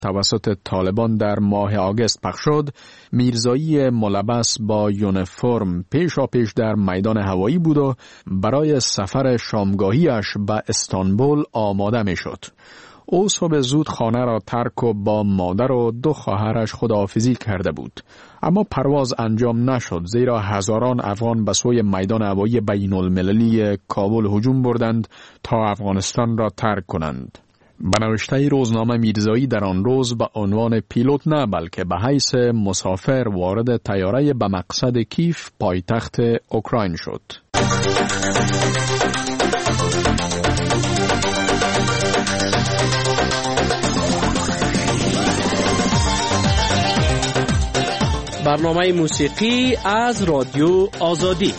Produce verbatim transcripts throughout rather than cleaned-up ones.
توسط طالبان در ماه آگوست پخش شد، میرزایی ملبس با یونیفرم پیشا پیش در میدان هوایی بود و برای سفر شامگاهیش به استانبول آماده می شد. او صبح زود خانه را ترک و با مادر و دو خواهرش خداحافظی کرده بود. اما پرواز انجام نشد، زیرا هزاران افغان به سوی میدان هوایی بین المللی کابل هجوم بردند تا افغانستان را ترک کنند. به نوشته روزنامه میرزایی در آن روز به عنوان پیلوت نه بلکه به حیث مسافر وارد طیاره به مقصد کیف پایتخت اوکراین شد. برنامه موسیقی از رادیو آزادی.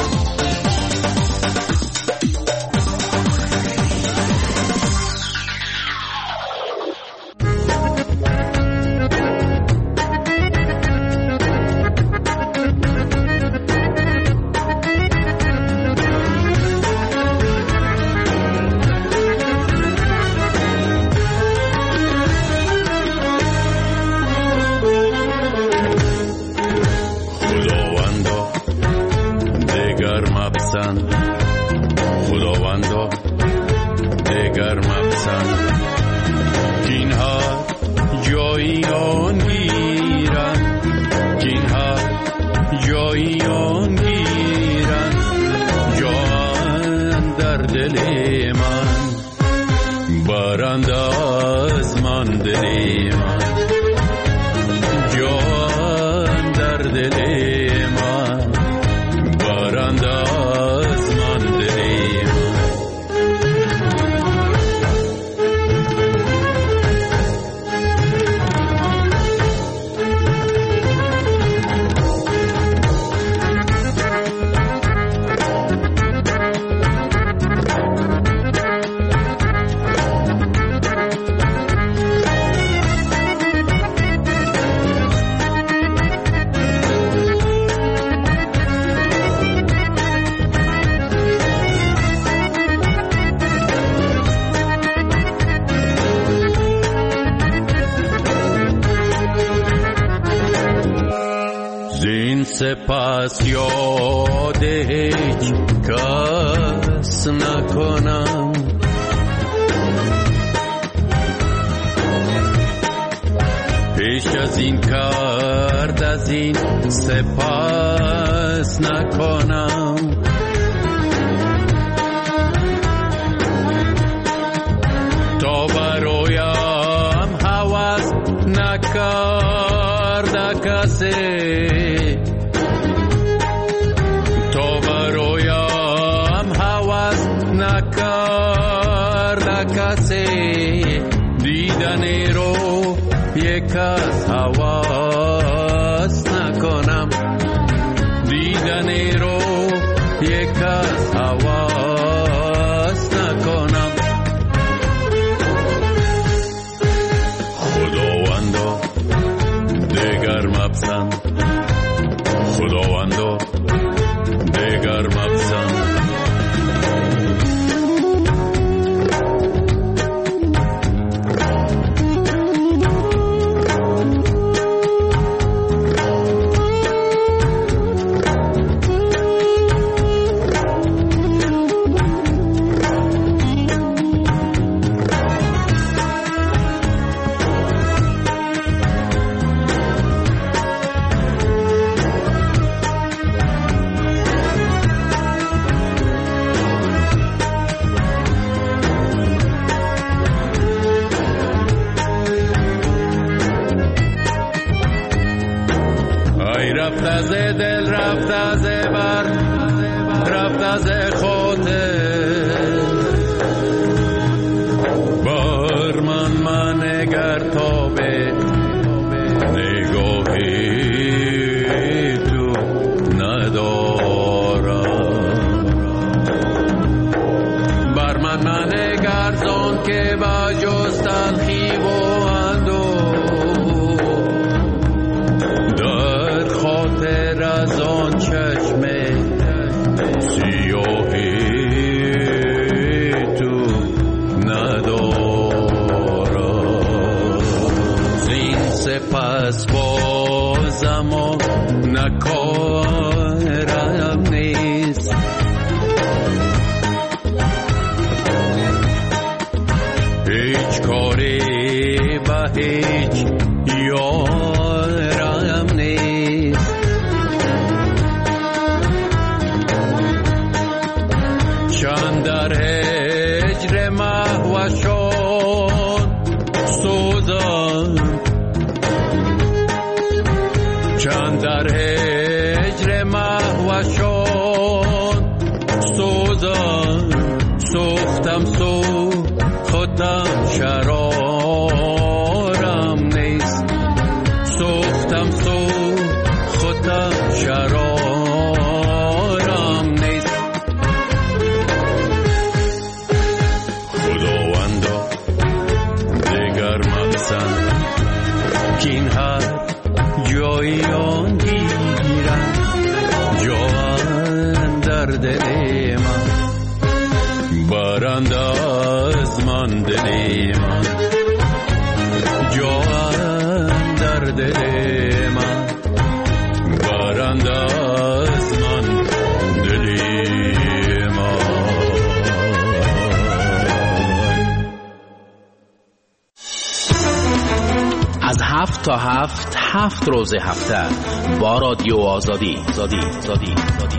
خداوندا دگر مپسند کینها جایی آن گیرن کینها جایی آن گیرن جان در دل من برند از من دل من جان در دل من برند از من دل من سپس یاد هیچ کس نکنم پیش از این کرد از این سپس نکنم تا برایم هوس نکرد کسی دیدنی رو یک از حواس نکنم دیدنی رو یک از حواس نکنم خداوندا دگر مپسند خداوندا دگر مپسند رفت از دل رفت از بر رفت از خاطر بر من من نگر تا به نگاهی تو ندارم بر من من نگر زان که با جز تلخی و از آن چشم سیاهی تو ندارم سپس بازم و نکارم نیست. هیچ کاری به هیچ یارم نیست. چند در هجر مهوشان سوزم، چند در هجر مهوشان سوزم، سوختم سو خودم شرارم نیست. سوختم سو خودم شرارم نیست. خداوندا دیگر مقصد که این هر جایی آن گیرم، جان در دل من برند از من دل من، جان در دل من برند از من دل من. از هفت تا هفت هفت روز هفته با رادیو آزادی زادی زادی زادی.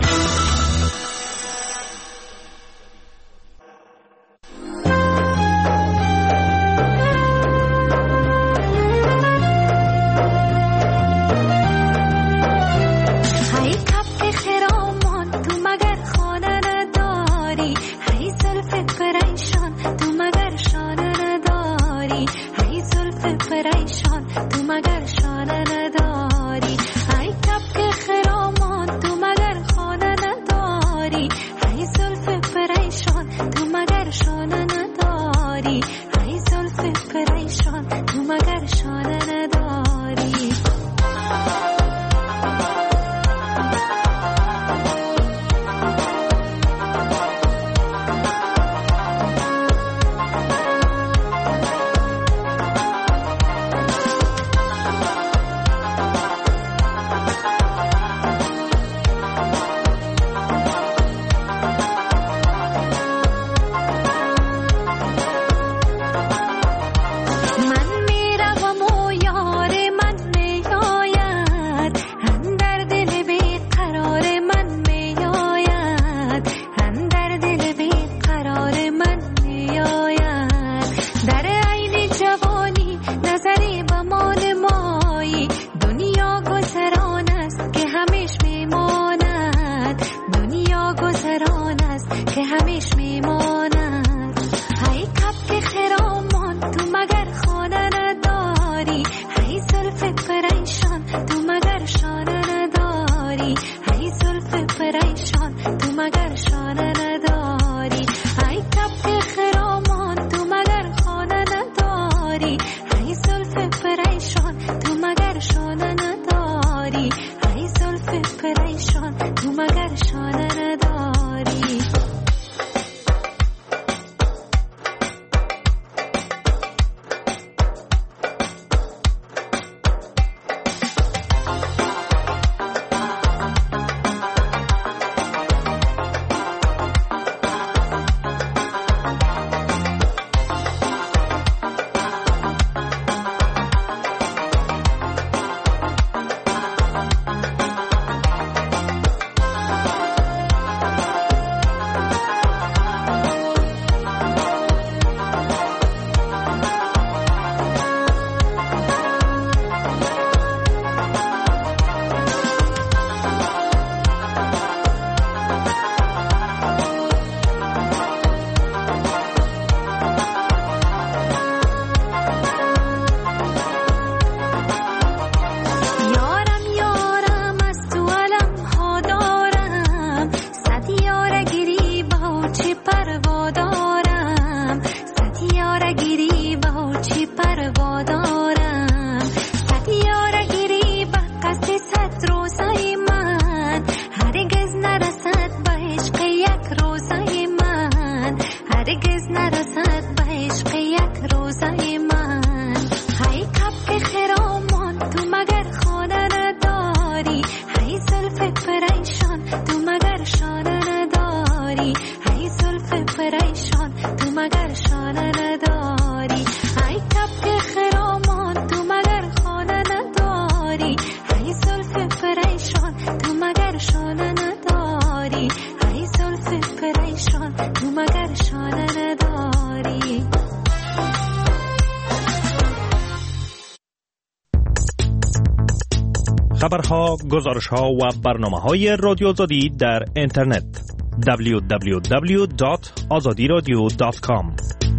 خبرها، گزارشها و برنامه‌های رادیو آزادی در اینترنت دبلیو دبلیو دبلیو دات آزادی رادیو دات کام.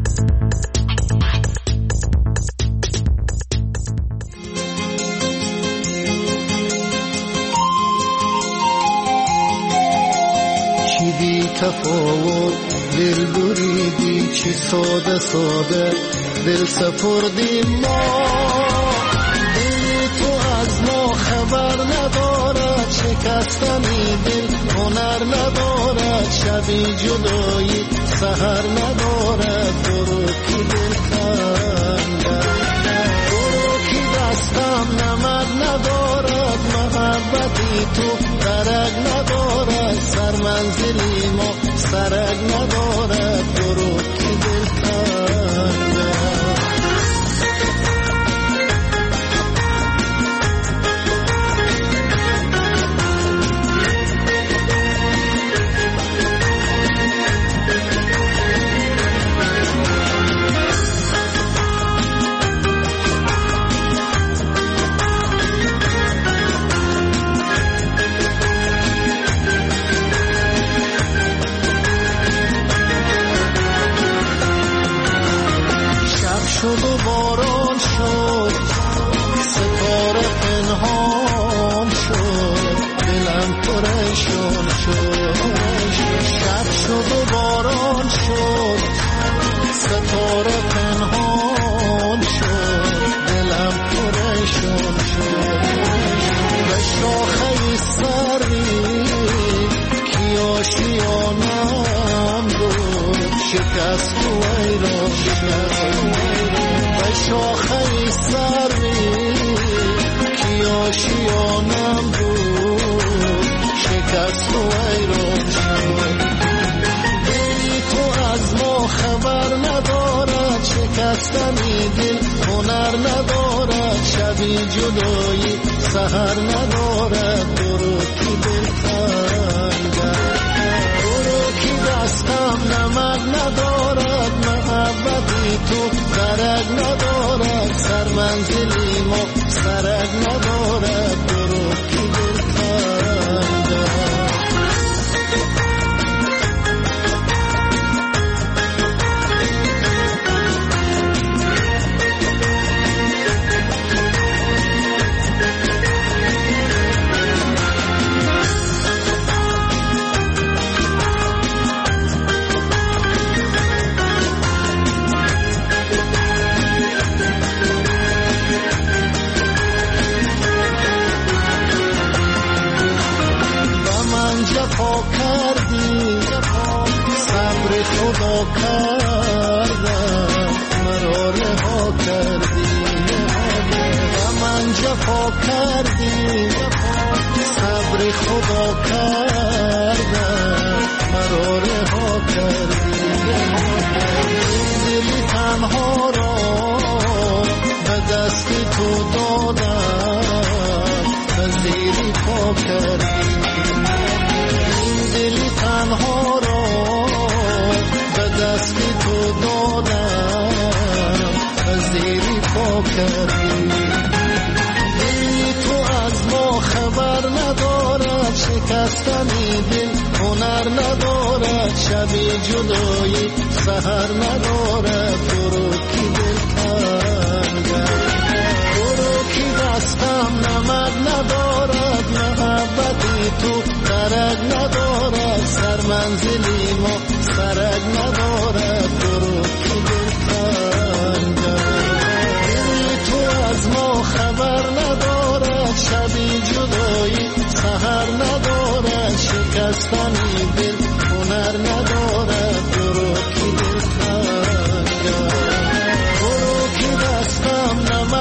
چی تفاوت دل بریدی، چی ساده ساده دل سپردی ما. دل تو از ما خبر ندارد، شکستنی دل هنر ندارد، شبی جدایی سحر ندارد. برو کی دل کندد، برو کی دستم نمد ندارد، محبتی تو درک ندارد، سر منزلی ما سرک ندارد. برو کی دل کندد. شد و باران شد، ستاره پنهان شد، دلم پریشان شد. شب شد و باران شد، ستاره پنهان شد، دلم پریشان شد. به شاخه سری کی آشیانم بود، شکست و ویران شد. شاخه سری کی آشیانم بود، شکست و ویران شد. دلی تو از ما خبر ندارد، شکستنی دل هنر ندارد، شبی جدایی سحر ندارد. برو کی دل کندد، برو کی دستم نمد ندارد، محبتی تو درک ندارد، سر منزلی ما سرک ندارد. برو کی دل کندد. جفا کردی، صبر خدا کردم، مرا رها کردی. و من جفا کردی، صبر خدا کردم، مرا رها کردی. دل تنها را به دست تو دادم، به زیر پا کردی. دل تنها را به دست تو دادم، به زیر پا کردی. دل تو از ما خبر ندارد، شکستنی دل هنر ندارد، شبی جدایی سحر ندارد. برو کی دل کندد، برو کی دستم نمد ندارد، محبتی تو درک ندارد، سر منزلی ما سرک ندارد. برو کی دل کندد. دل تو از ما خبر ندارد، شبی جدایی سحر ندارد، شکستنی دل هنر ندارد. برو کی دل کندد، برو کی دستم نمد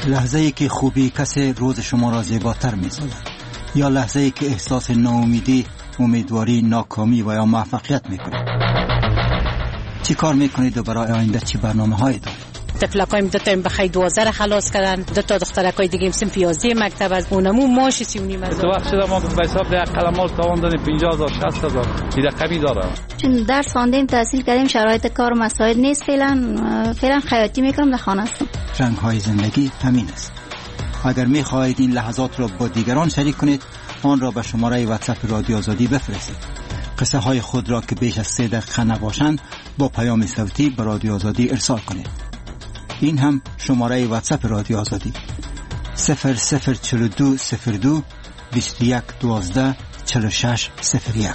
لحظه ای که خوبی کسی روز شما را زیباتر می سازد، یا لحظه ای که احساس ناامیدی، امیدواری، ناکامی و یا موفقیت می کنید. چی کار می کنید و برای آینده چی برنامه هایی دارید؟ تفلکایم دو تا بخای دوازده را خلاص کردن، دو تا دخترکای دیگه سن پیازده مکتب از اونمو ماش سی و نیم هزار. تو وقت شده ما به حساب ده قلمال تاوان دادیم پنجاه هزار شصت هزار دیگه کمی داره. چون درس خواندیم تحصیل کردیم شرایط کار مساعد نیست، فعلا فعلا خیاطی میکنم در خانه هستم. رنگ های زندگی همین است. اگر می خواهید این لحظات را با دیگران شریک کنید، آن را به شماره واتساپ رادیو آزادی بفرستید. قصه های خود را که بیش از سه دقیقه نباشند با پیام صوتی به رادیو آزادی ارسال کنید. این هم شماره واتساپ رادیو آزادی صفر صفر چهل و دو صفر دو بیست و یک دوازده چهل و شش صفر یک.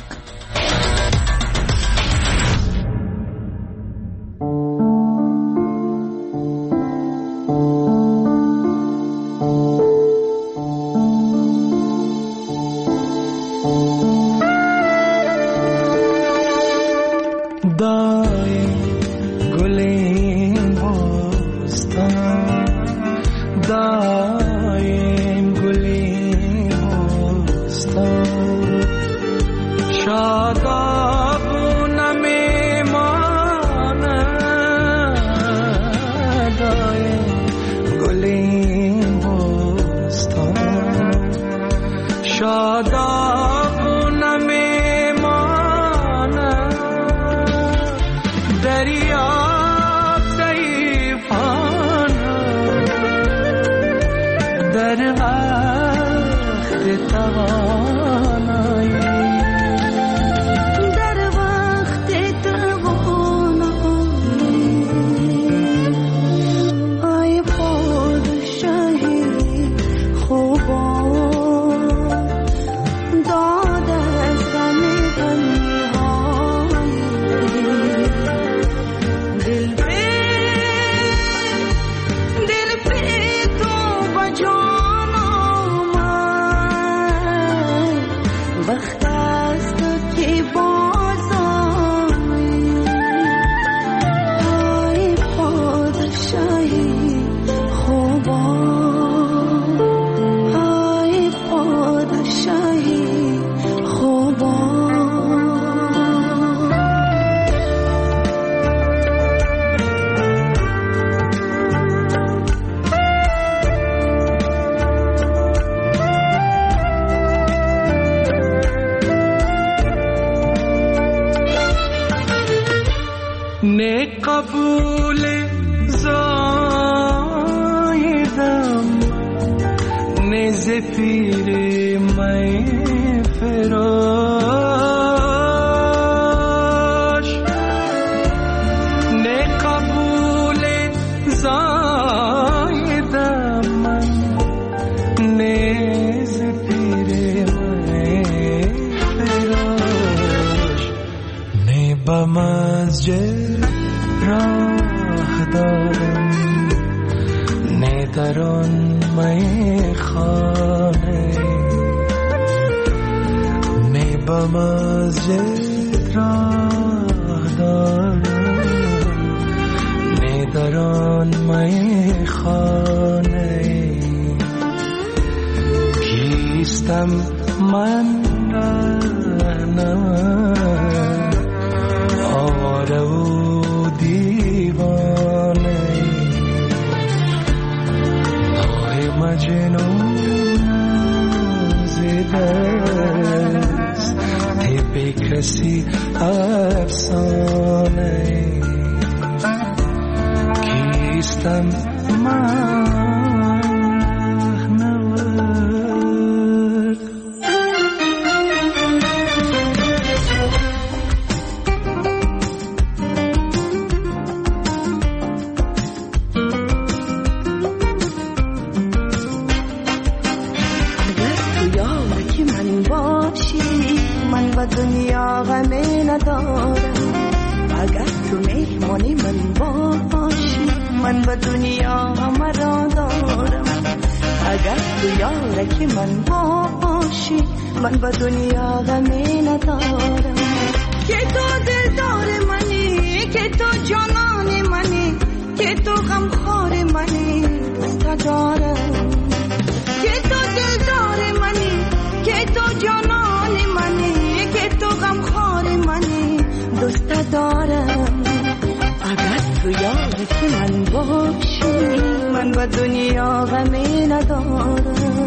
دارم که تو دلدار منی، که تو جانان منی، که تو غمخوار منی، دوست دارم. اگر تو یادت من باشی من با دنیا غمی ندارم.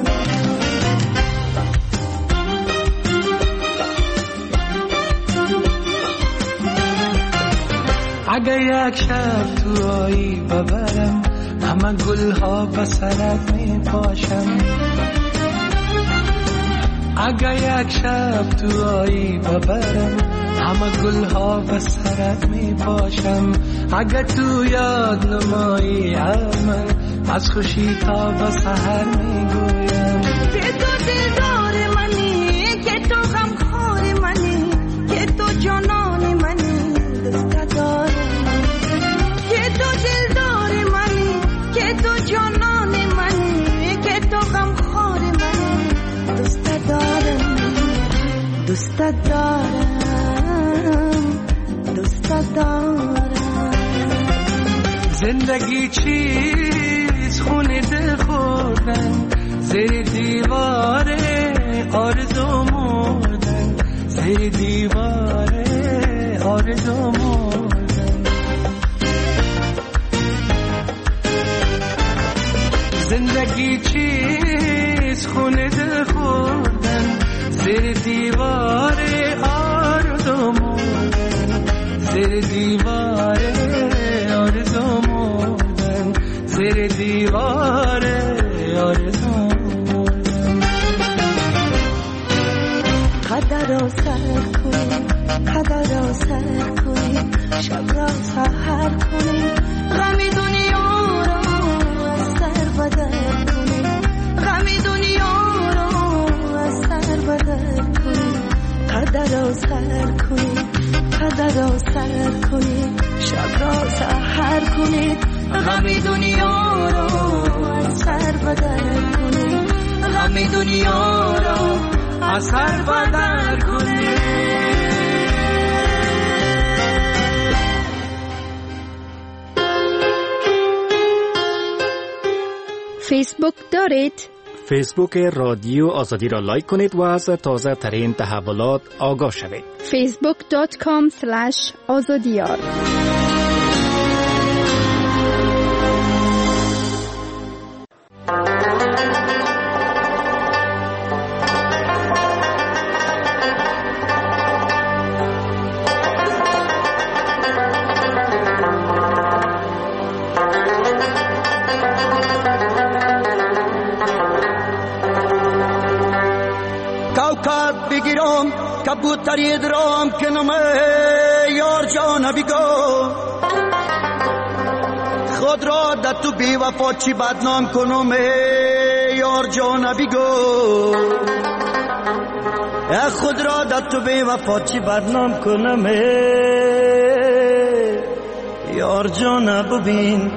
اگر یک شب تو آیی ببرم همه گلها به سرت می پاشم. اگر یک شب تو آیی ببرم همه گلها به سرت می پاشم. اگر تو یاد نمایی عمل از خوشی تا به سحر می گویم که تو دلدار منی، که تو غمخوار منی، که تو جانان منی، دوست دارم. که تو دلدار منی، که تو جانان منی، که تو غمخوار منی، دوست دارم، دوست دارم، دوست دارم. زندگی چیز خونه دل خوردن، زیر دیواره آرزو مردن، زیر دیواره آرزو مردن. زندگی چیز خونه دل خوردن، زیر دیواره آرزو مردن، زیر دیواره آرزو مردن، زیر دیواره آرزو مردن. قدر را سر کنی، قدر را سر کنی، شب را سحر کنی، غم دنیا را از سر بدر کنی، غم دنیا را از سر بدر کنی. قدر را سر کنی، قدر را سر کنی، شب را سحر کنی، غم دنیا را از سر بدر کنی، غم دنیا را از سر بدر کنی. فیسبوک دارید؟ فیسبوک رادیو آزادی را لایک کنید و از تازه ترین تحولات آگاه شوید. فیسبوک دات کام اسلش آزادیار. بگیرم کبوتری درام کنم یار جان بگو خود را در تو بی وفا چی بدنام کنم یار جان بگو خود را در تو بی وفا چی بدنام کنم یار جان ببین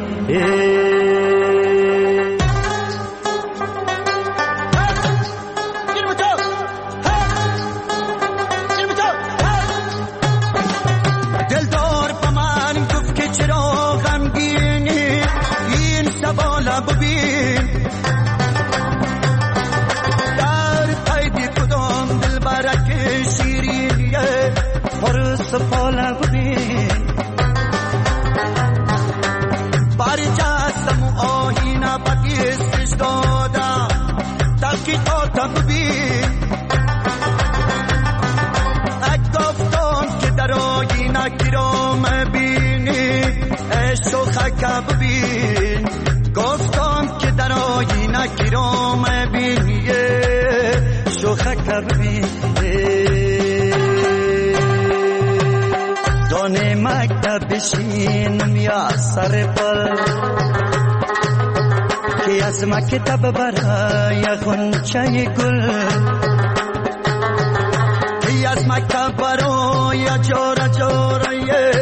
سپالا ببین باری جستم و آهینا بگیستش دادا تاکی تا ببین اک گفتم که در آهینا کرام بینی شوخک ببین گفتم که در آهینا کرام بینی شوخک ببین دانه مکتب بشینم یا سر پل که از مکتب برای غنچه گل که از مکتب برای جارا جارا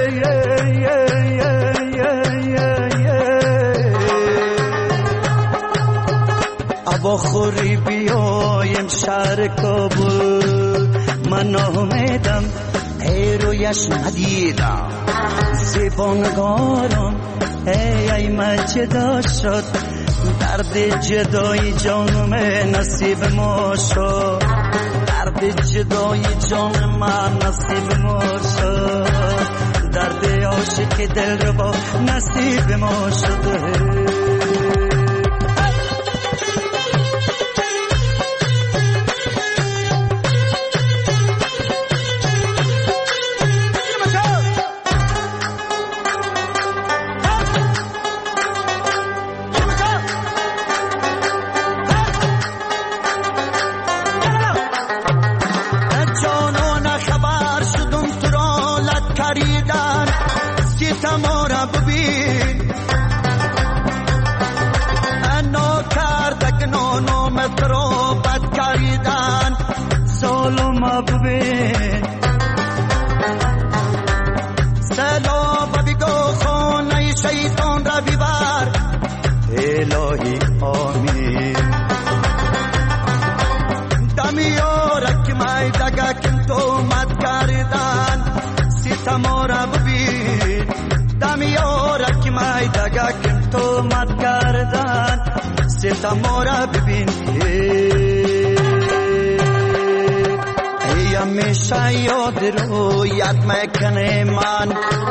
ابا خوری بیایم شهر کابل من آمدم ای رویش ندیدم زیبانگارم ای ای مجدا شد درد جدایی جانم نصیب ما شد درد جدایی جان من نصیب ما شد درد عاشق دل رو با نصیب ما شده سلام و بگو خانه شیطان را ببر الهی آمین دمیارک مای دگه کم تو مد کردن ستما را ببین دمیارک مای دگه کم تو مد کردن ستما را ببین همیشه یاد رو یاد میکنه من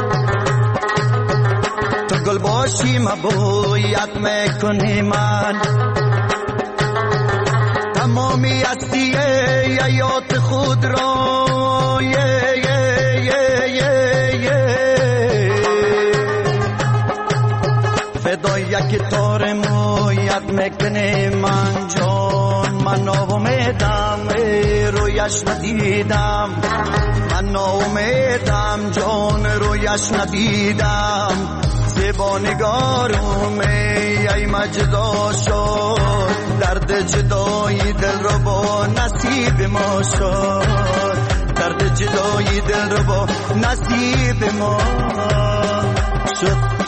تو گل باشی مبو یاد میکنه من تمامی هستی یاد خود رو یه یه یه یه یه فدای یک تار مو یاد میکنه من جان من امیدم رویش ندیدم من امیدم جان رویش ندیدم زیبا نگارم ای مجدا شد درد جدایی دل رو با نصیب ما شد درد جدایی دل رو با نصیب ما شد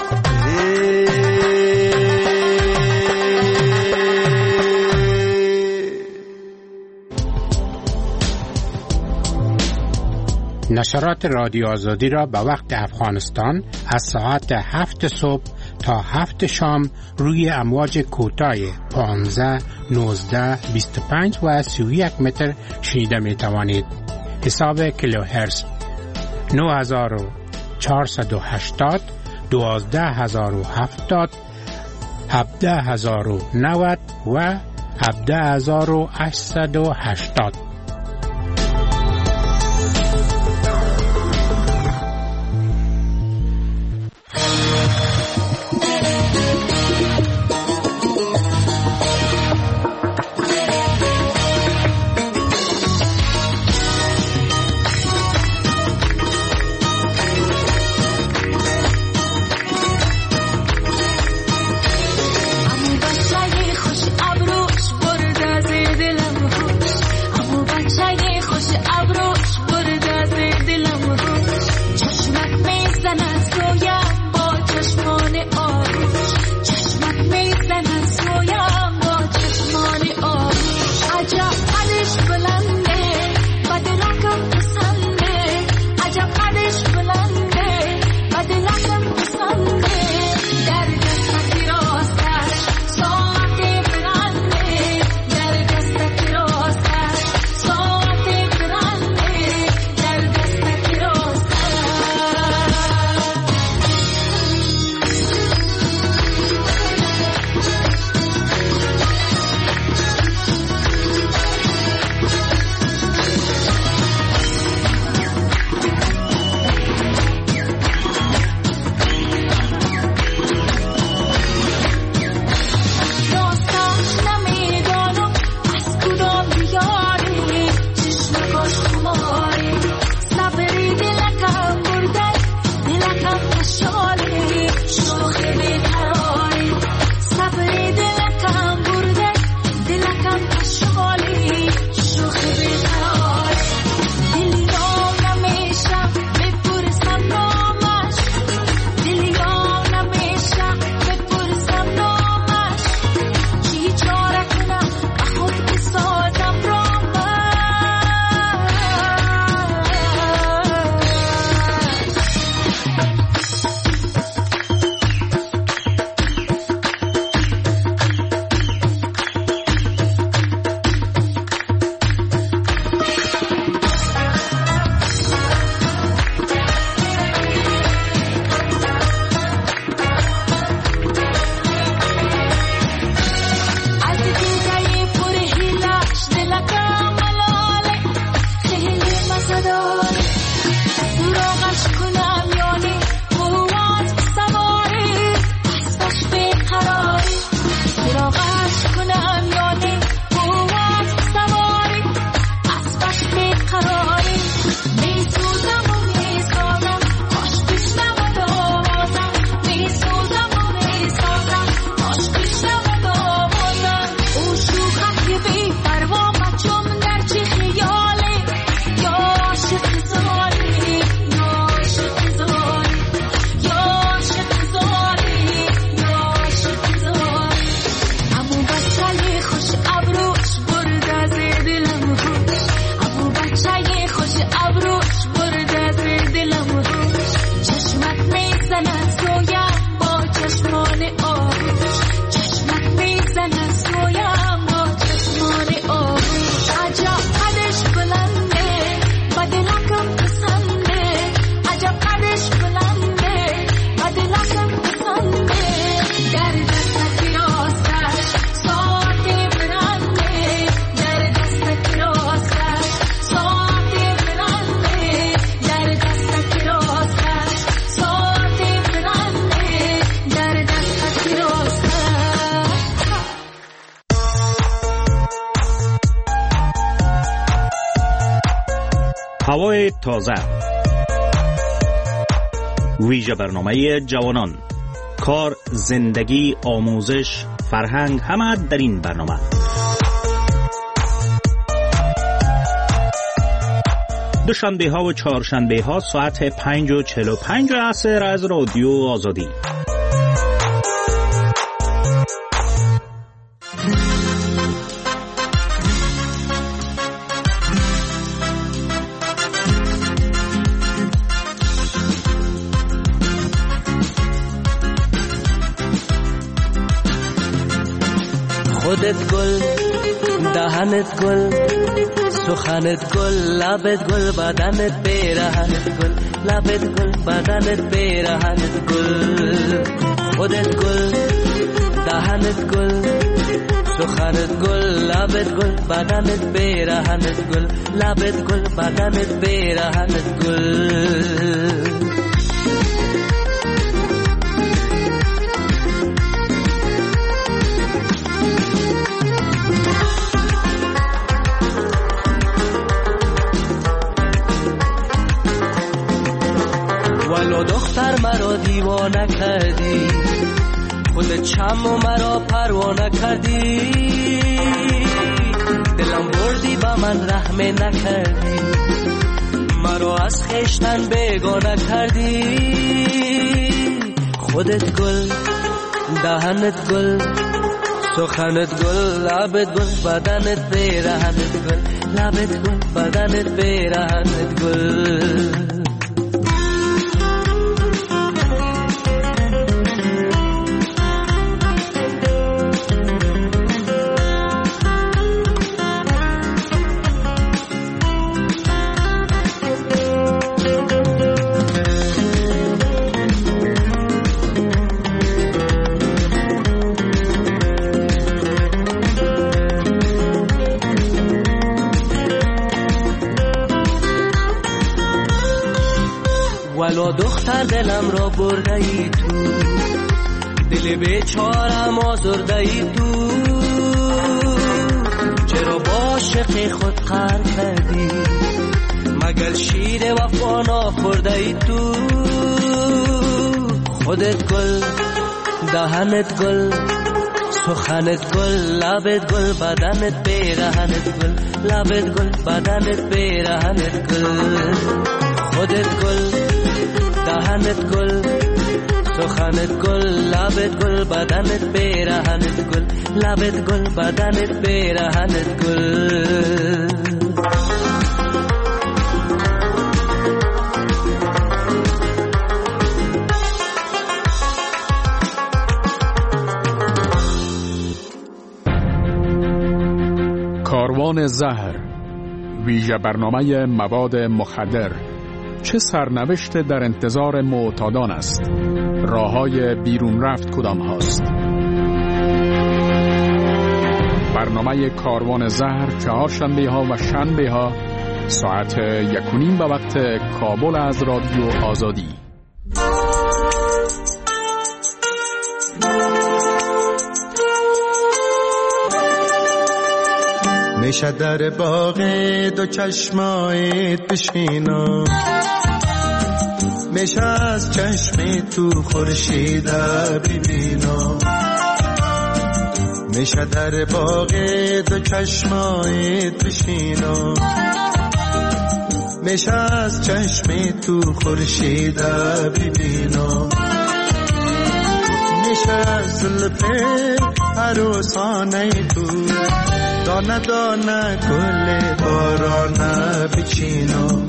نشرات رادیو آزادی را به وقت افغانستان از ساعت هفت صبح تا هفت شام روی امواج کوتاه پانزده، نوزده، بیست و پنج و سی و یک متر شنیده می توانید. حساب کیلوهرتز نه هزار و چهارصد و هشتاد، دوازده هزار و هفتاد، هفده هزار و نود و هفده هزار و هشتصد و هشتاد. خوش ابروش برد از دلم خوش هوای تازه، ویژه برنامه جوانان، کار، زندگی، آموزش، فرهنگ، همه در این برنامه. دوشنبه ها و چهارشنبه ها ساعت پنج و چهل و پنج عصر از رادیو آزادی. خودت گل، دهنت گل، سخنت گل، لبت گل، بدنت پیرهنت گل، لبت گل، بدنت پیرهنت گل. خودت گل، دهنت گل، سخنت گل، لبت گل، بدنت پیرهنت گل، لبت گل، بدنت پیرهنت گل. ولو دختر مرا دیوانه کردی، خودت چم و مرا پروانه کردی، دلم بردی با من رحم نکردی، مرا از خشتن بیگانه کردی. خودت گل، دهنت گل، سخنت گل، لبت گل، بدنت پیرهنت گل، لبت گل، بدنت پیرهنت گل. ولو دختر دلم را برده ای تو، دل بیچارم آزرده ای تو، چرا با عاشق خود قهر کردی، مگر شیر وفا نخورده ای تو. خودت گل، دهنت گل، سخنت گل، لبت گل، بدنت پیرهنت گل، لبت گل، بدنت پیرهنت گل. خودت گل، دهنت گل، سخنت گل، لبت گل، بدنت پیرهنت گل، لبت گل، بدنت پیرهنت گل. کاروان زهر، ویژه برنامه مواد مخدر. چه سرنوشت در انتظار معتادان است؟ راههای بیرون رفت کدام هاست؟ برنامه کاروان زهر چهارشنبه ها و شنبه ها ساعت یک و نیم به وقت کابل از رادیو آزادی. میشه در باغ دو چشمایت بشینم، میشه از چشم تو خورشید ببینم، میشه در باغ دو چشمایت بشینم، میشه از چشم تو خورشید ببینم، میشه از زلف عروسانه تو دانه دانه گل بارانه بچینم،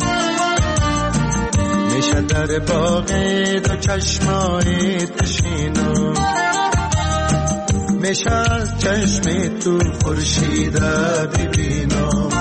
میشه در باغ دو چشمایت بشینم، میشه از چشم تو خورشید ببینم.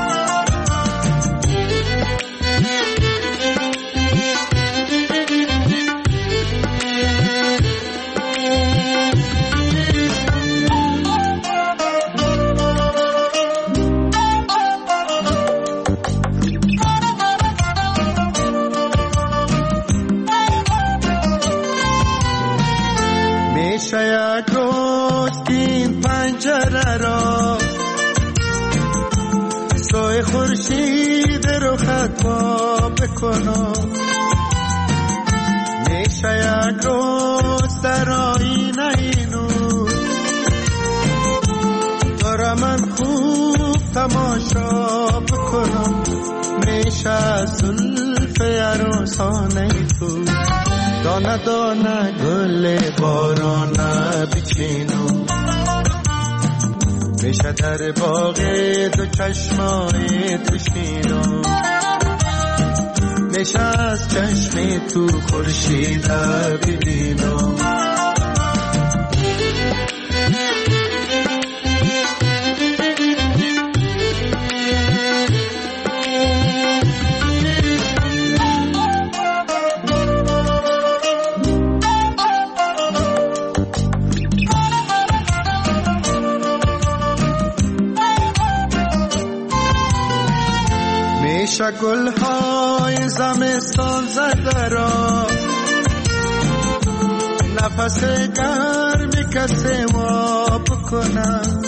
میشه یک روز این پنجره را سایه خورشید رو خط باز بکنم میشه یک روز در آینه اینو داره من خوب تماشا بکنم میشه زلف عروسانه تو دانه دانه گل بارانه بچینم میشه در باغ دو چشمای تو شینم میشه از چشم تو خورشید ببینم میشه گلهای زمستان زده را نفس گرمی کسی ما بکنم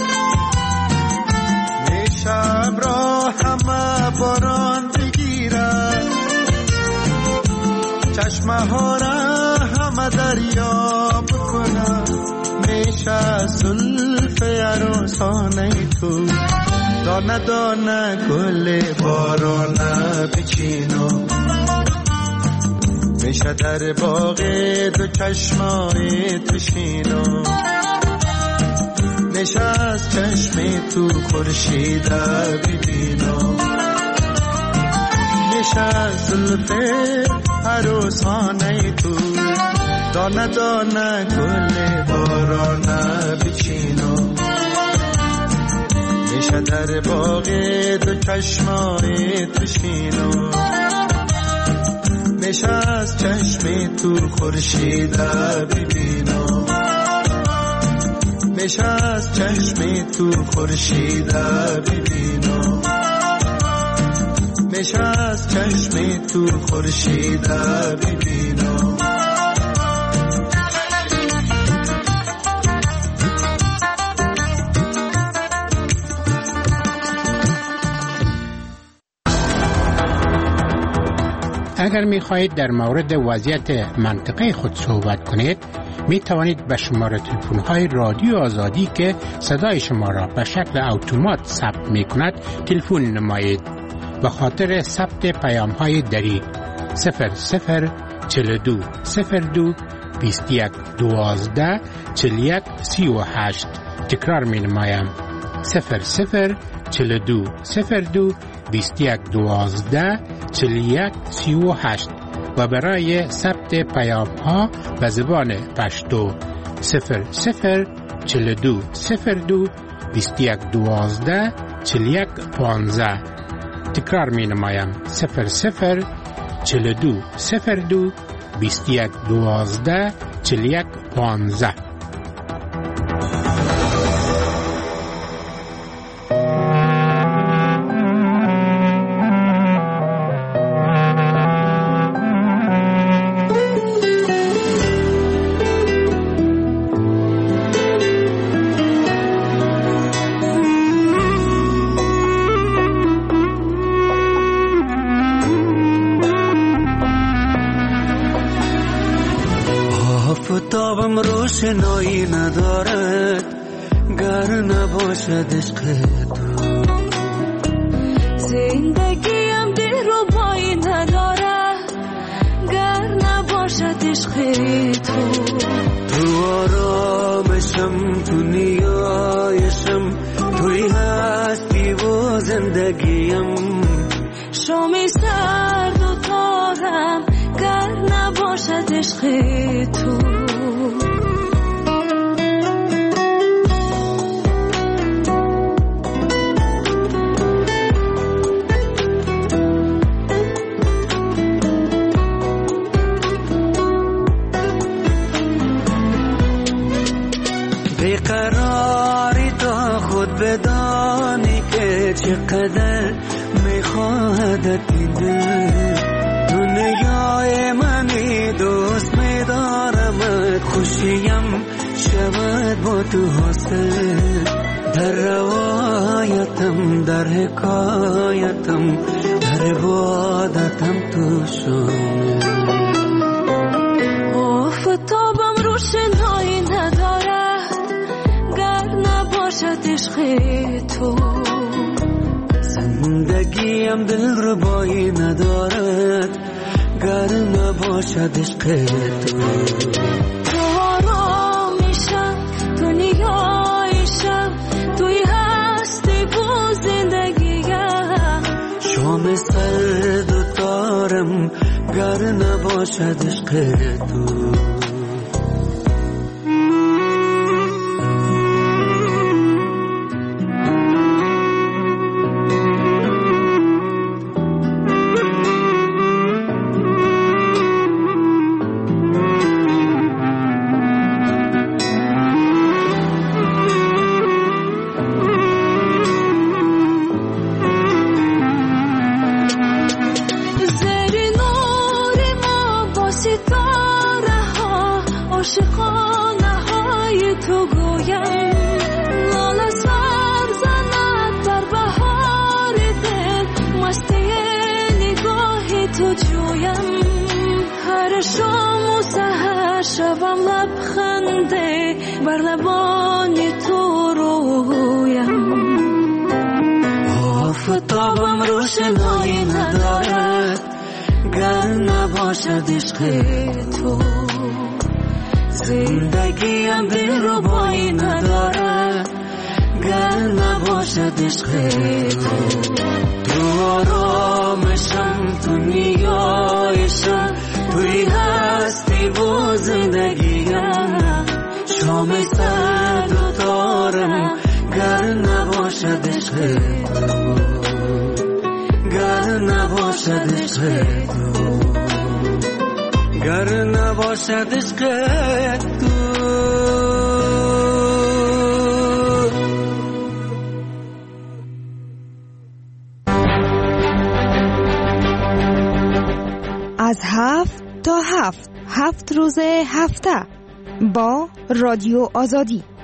میشه ابرا همه باران بگیره چشمه ها را همه دریا بکنم میشه زلف عروسانه تو دانه دانه گل بارانه بچینم میشه در باغ دو چشمای تو شینم میشه از چشم تو خورشید ببینم میشه از زلف عروسانه تو دانه دانه گل بارانه بچینم میشه در باغ دو چشمای تو شینم میشه از چشم تو خورشید ببینم میشه از چشم تو خورشید ببینم میشه از چشم تو خورشید ببینم اگر می خواهید در مورد وضعیت منطقه خود صحبت کنید می توانید به شماره تلفن های رادیو آزادی که صدای شما را به شکل اتومات ثبت می کند تلفن نمایید. به خاطر ثبت پیام های دری صفر صفر چهل و دو صفر دو بیست و یک دوازده چهل و یک سی و هشت تکرار می نمایم صفر صفر چهل و دو صفر دو بیست و یک دوازده چهل و یک سی و هشت و برای ثبت پیام ها به زبان پشتو صفر صفر چهل و دو صفر دو بیست و یک دوازده چهل و یک پانزده تکرار می نمایم صفر صفر چهل و دو صفر دو بیست و یک دوازده چهل و یک پانزده. آفتابم روشنایی ندارد گر نباشد عشق تو زندگیم دلربایی ندارد گر نباشد عشق تو تو آرامشم تو نیایشم توی هستی و زندگیم شامی سرد و تارم گر نباشد عشق تو بیقراری تا خود بدانی که چقدر میخواهد این دل دنیای منی دوست میدارمت خوشیم شود با تو حاصل در روایتم در حکایتم در عبادتم تو شونه. آفتابم روشنایی ندارد گر نباشد عشق تو. زندگیم دلربایی ندارد گر نباشد عشق تو. تو آرامیشم دنیایشم توی هستی و زندگیم. شام سرد و تارم گر نباشد عشق تو. آفتابم روشنایی ندارد گر نباشد عشق تو. زندگیم دلربایی ندارد گر نباشد عشق تو. تو آرامشم دنیایشم توی هستی و زندگیم. شام سرد و تارم گر نباشد عشق تو. گر نباشد عشق تو. گر نباشد عشق تو. از هفت تا هفت هفت روز هفته با رادیو آزادی.